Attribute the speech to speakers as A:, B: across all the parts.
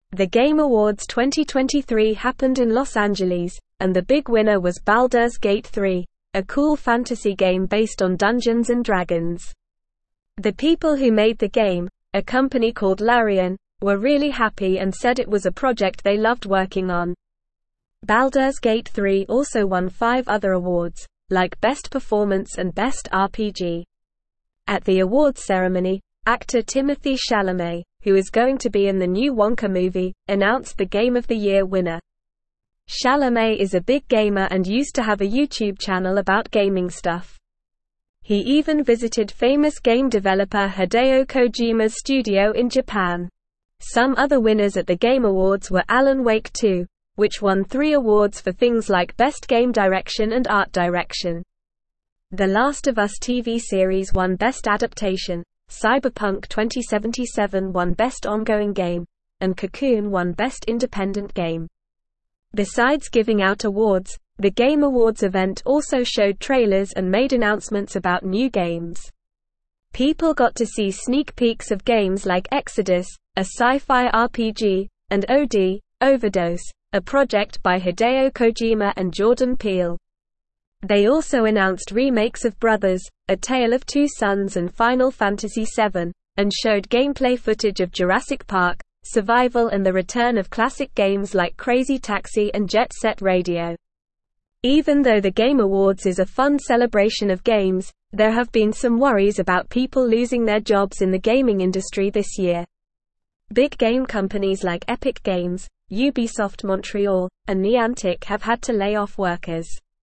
A: The Game Awards 2023 happened in Los Angeles, and the big winner was Baldur's Gate 3, a cool fantasy game based on Dungeons & Dragons. The people who made the game, a company called Larian, were really happy and said it was a project they loved working on. Baldur's Gate 3 also won 5 other awards, like Best Performance and Best RPG. At the awards ceremony, actor Timothée Chalamet, who is going to be in the new Wonka movie, announced the Game of the Year winner. Chalamet is a big gamer and used to have a YouTube channel about gaming stuff. He even visited famous game developer Hideo Kojima's studio in Japan. Some other winners at the Game Awards were Alan Wake 2, which won 3 awards for things like Best Game Direction and Art Direction. The Last of Us TV series won Best Adaptation, Cyberpunk 2077 won Best Ongoing Game, and Cocoon won Best Independent Game. Besides giving out awards, the Game Awards event also showed trailers and made announcements about new games. People got to see sneak peeks of games like Exodus, a sci-fi RPG, and OD, Overdose, a project by Hideo Kojima and Jordan Peele. They also announced remakes of Brothers, A Tale of Two Sons and Final Fantasy VII, and showed gameplay footage of Jurassic Park, Survival and the return of classic games like Crazy Taxi and Jet Set Radio. Even though the Game Awards is a fun celebration of games, there have been some worries about people losing their jobs in the gaming industry this year. Big game companies like Epic Games, Ubisoft Montreal, and Niantic have had to lay off workers.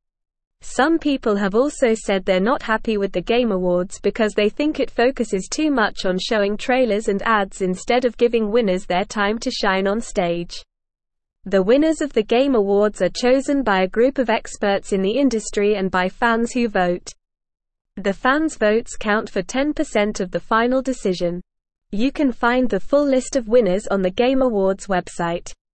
A: Some people have also said they're not happy with the Game Awards because they think it focuses too much on showing trailers and ads instead of giving winners their time to shine on stage. The winners of the Game Awards are chosen by a group of experts in the industry and by fans who vote. The fans' votes count for 10% of the final decision. You can find the full list of winners on the Game Awards website.